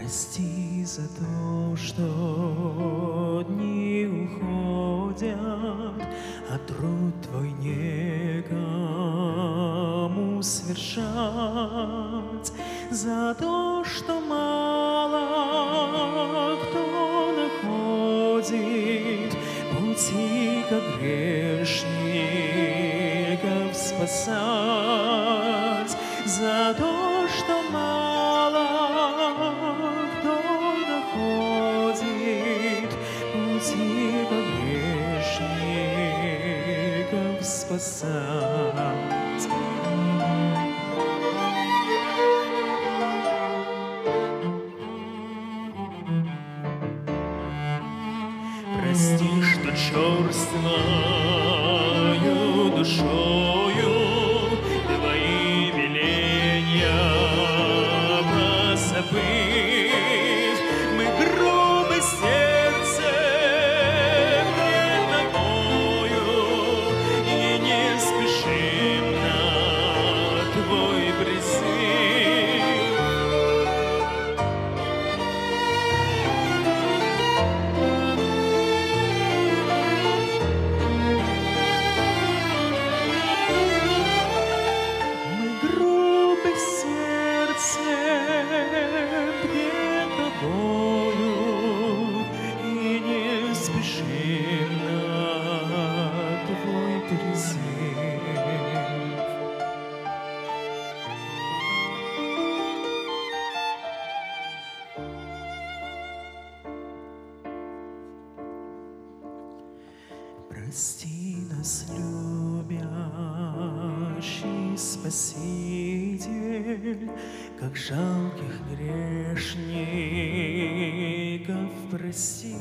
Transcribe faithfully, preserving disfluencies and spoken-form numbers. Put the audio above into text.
Прости за то, что дни уходят, а труд Твой некому свершать, за то, что мало кто находит пути, как грешников спасать, за то, что мало кто находит пути, как грешников спасать. Прости, что черствою душою Твои веления позабыв, мы грубы сердцем пред Тобою и не спешим на Твой призыв. Прости нас, любящий Спаситель, как жалких грешников прости.